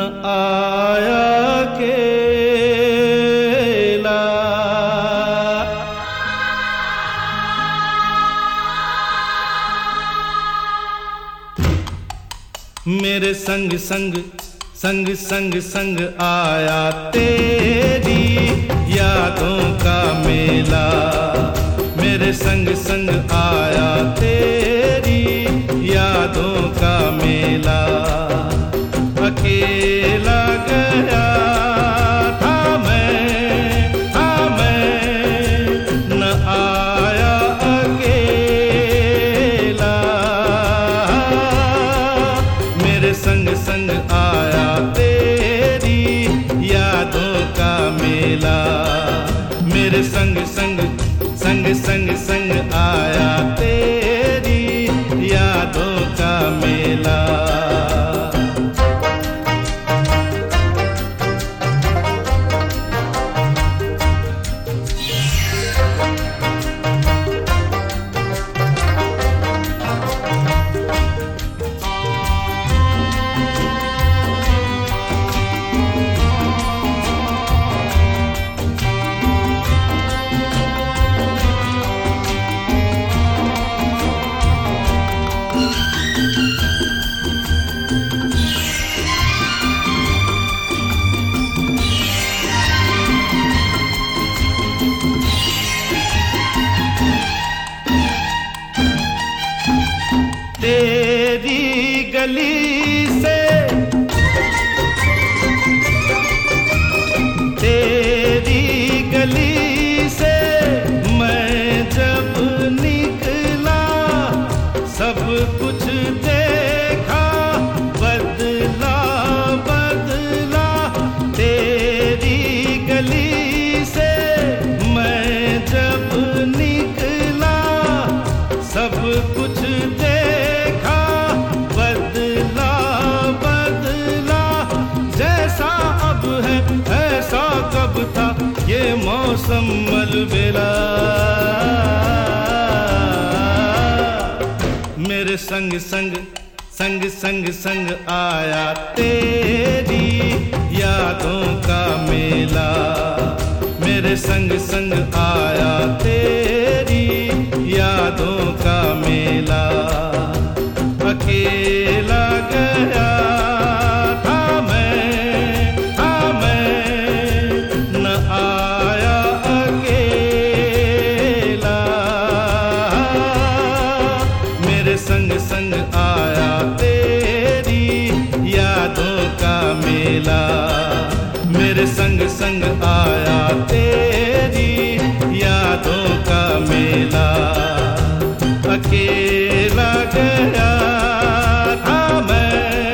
आया अकेला। मेरे संग संग संग संग संग आया तेरी यादों का मेला। मेरे संग संग आया तेरी यादों का मेला। अकेला गया था मैं न आया अकेला। मेरे संग संग आया तेरी यादों का मेला। मेरे संग संग संग संग संग आया तेरी यादों का मेला। तेरी गली से तेरी गली से मैं जब निकला सब कुछ देखा बदला बदला। तेरी गली से मैं जब निकला सब कुछ देखा बदला बदला। जैसा अब है ऐसा कब था ये मौसम अलबेला। मेरे संग संग संग संग संग आया तेरी यादों का मेला। मेरे संग संग आया तेरी यादों का मेला। अकेला गया था मैं न आया अकेला। मेरे संग संग आया तेरी यादों का मेला। मेरे संग संग आया तेरी यादों का मेला। अकेला गया था मैं।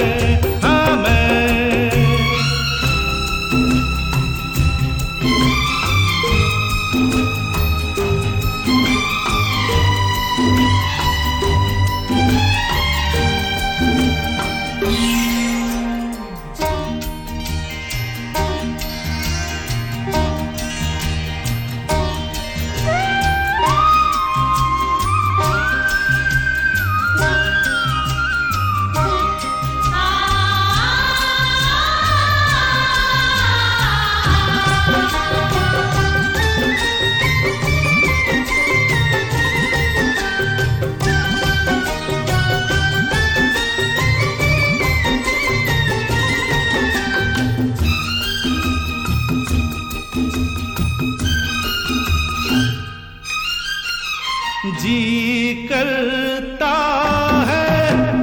जी करता है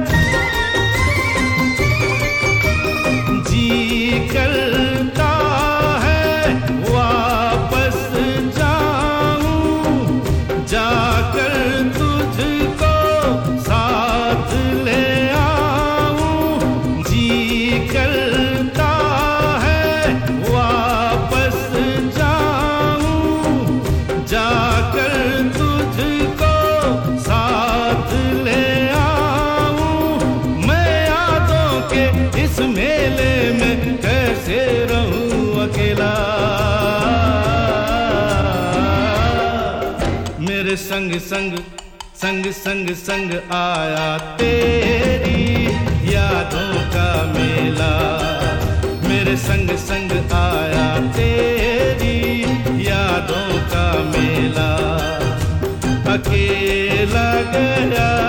जी करता है वापस जाऊं जाकर तुझको साथ ले आऊं। जी करता है वापस जाऊं जाकर तुझको साथ ले आऊं। मैं यादों के इस मेले में कैसे रहूं अकेला। मेरे संग संग संग संग संग आया तेरी यादों का मेला। तेरे संग संग आया तेरी यादों का मेला, अकेला गया